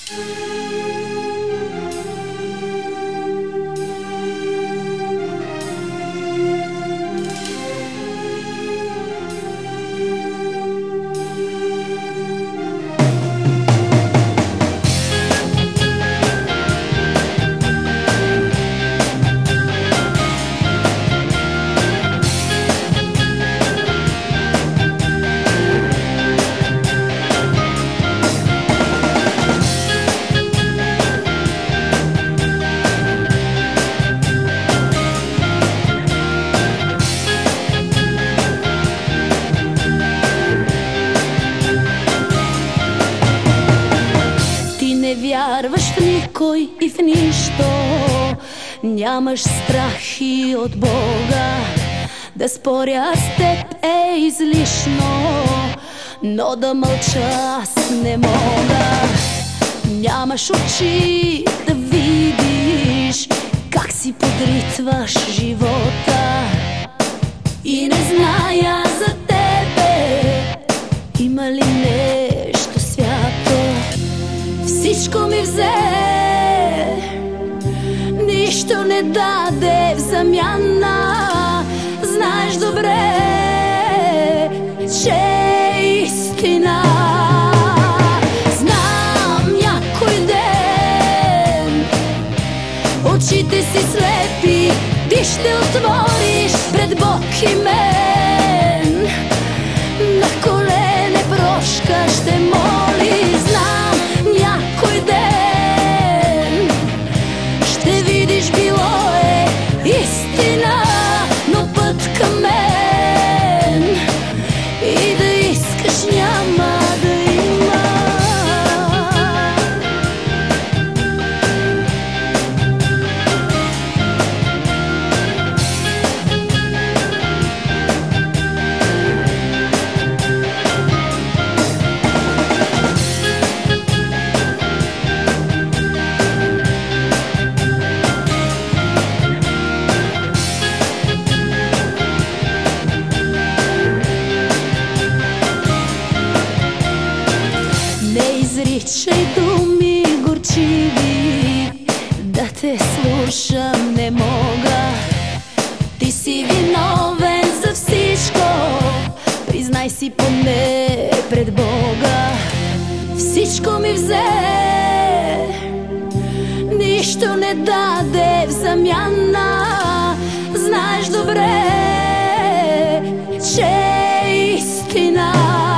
Не вярваш в никой и в нищо, нямаш страх и от Бога. Да споря с теб е излишно, но да мълча аз не мога. Нямаш очи да видиш как си подритваш живота. И не зная за тебе има ли нещо свято. Всичко ми взе, нищо не даде в замяна. Знаеш добре, че е истина. Знам някой ден очите си слепи, ти ще отвориш пред Бог и мен. На колене прошка ще моли. Знам някой ден ще видиш, било е истина, но път към мен и да искаш няма да има. Изричай думи горчиви, да те слушам не мога. Ти си виновен за всичко, признай си поне пред Бога. Всичко ми взе, нищо не даде в замяна. Знаеш добре, че е истина.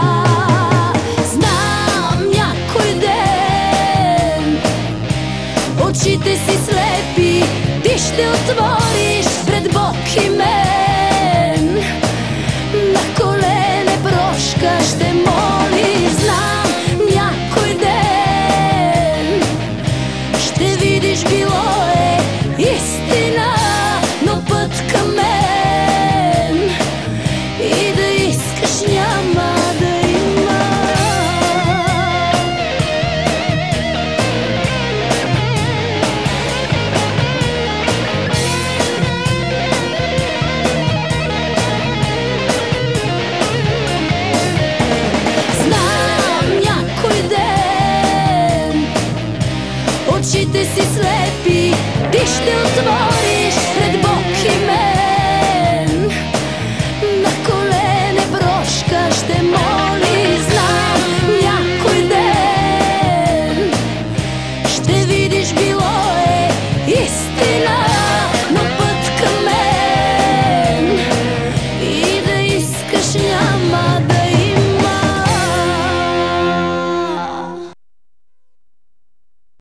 Очите си слепи, ти ще отвориш пред Бог и мен. На колене прошка ще моли. Знам някой ден ще видиш, било е истина, но път към мен и да искаш няма да има. Очите си слепи, ти ще отвориш пред Бог и мен. На колене прошка ще моли. Знам някой ден ще видиш, било е истина.